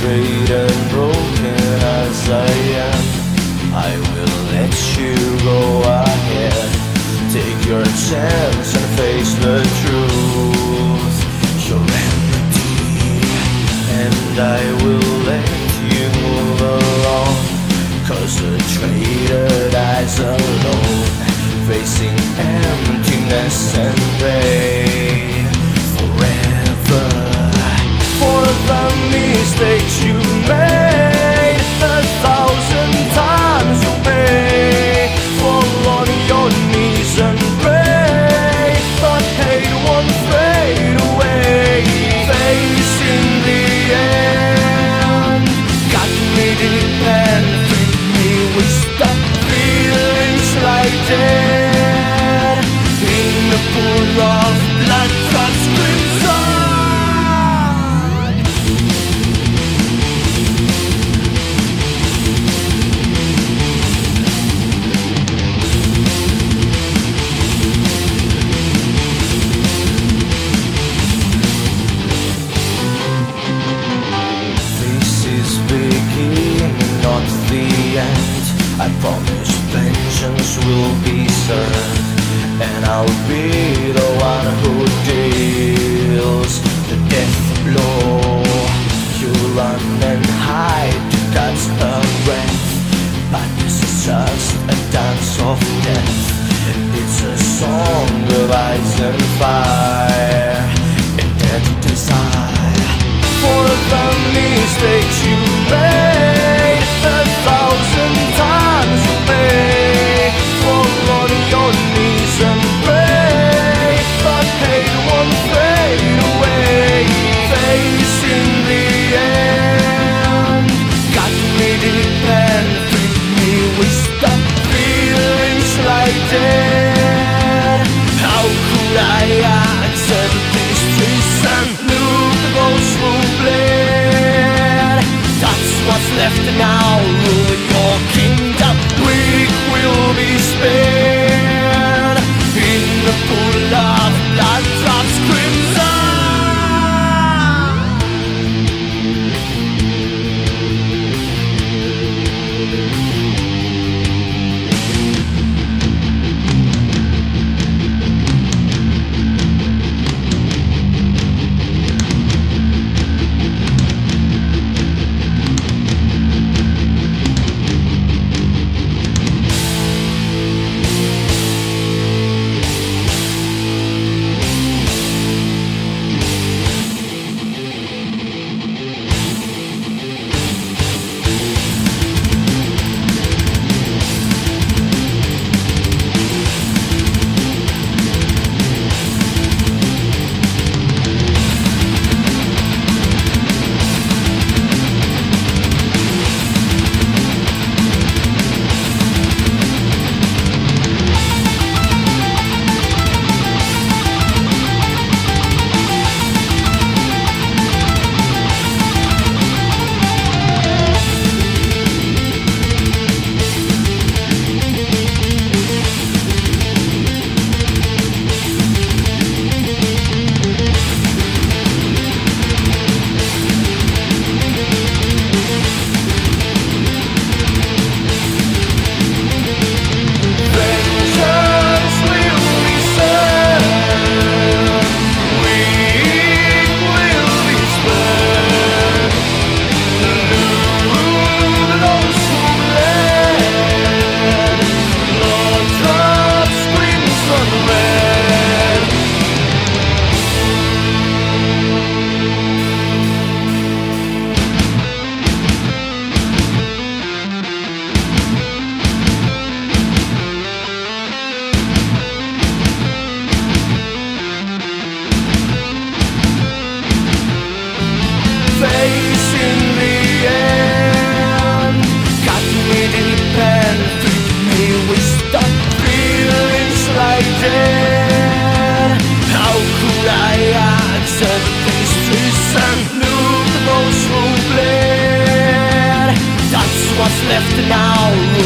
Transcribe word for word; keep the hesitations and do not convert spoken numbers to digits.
betrayed and broken as I am, I will let you go ahead. Take your chance and face the truth. You're empty, and I will let you move along. Cause the traitor dies alone, facing emptiness and pain forever. For the mistakes you made, a thousand times you pay. Fall on your knees and pray, but hate won't fade away. Facing the end, got me deep and free me with stuck feelings like dead in the pool of blood drops crimson. Not the end. I promise vengeance will be served, and I'll be the one who deals the death blow. You run and hide to catch a breath, but this is just a dance of death. It's a song of ice and fire and dead desire. For the mistakes you made, a thousand times you pay. Fall on your knees and pray, but hate won't fade away. Facing the end, got me deep and free me with stuck feelings like dead. How could I accept this treason? Look, the ghost who bled, that's what's left now. Rule your kingdom, weak will be spared in the pool of blood drops crimson. Facing the end, got me deep and free me with stuck feelings like dead. How could I accept this treason? Look, the most who bled, that's what's left now.